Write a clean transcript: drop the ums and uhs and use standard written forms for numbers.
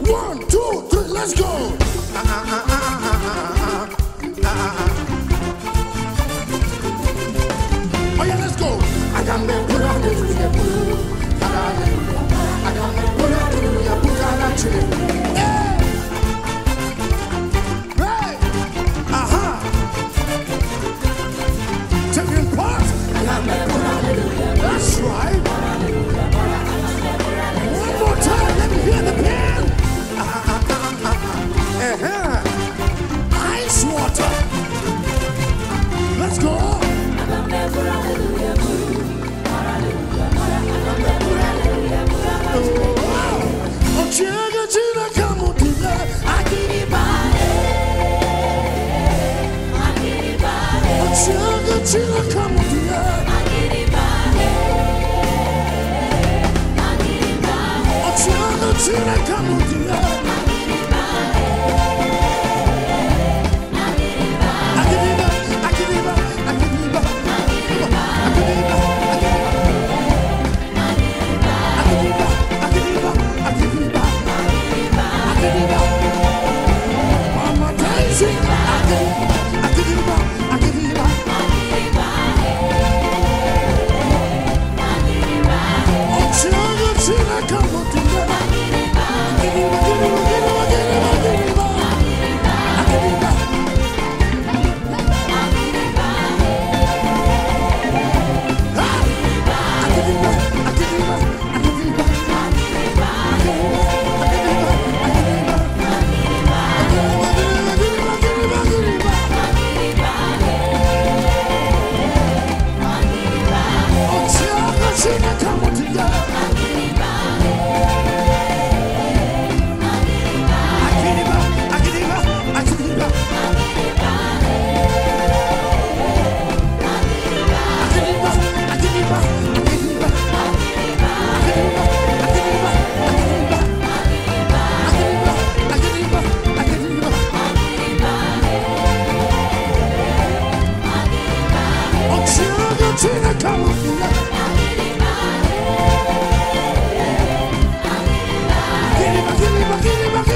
1, 2, 3, let's go. Oh yeah, let's go. I got me put on the blue. I got me put on the blue. Put on that tree. Right. Taking part. I got me put on the blue. That's right. One more time. Let me hear the pen. Ice water. Let's go. Chega china kamutina akiribare chega china kamutina akiribare chega china kamutina Give me